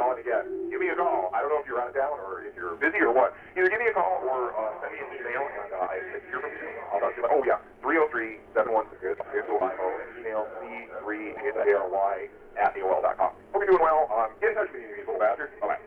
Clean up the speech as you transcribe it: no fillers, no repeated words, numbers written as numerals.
calling again. Give me a call. I don't know if you're out of town or if you're busy or what. Either give me a call or send me an email, and I can hear from you. I'll talk to you about, 303-716-IO, and email C3HARY at AOL.com. Hope you're doing well. Get in touch with me, you little bastard. Bye-bye.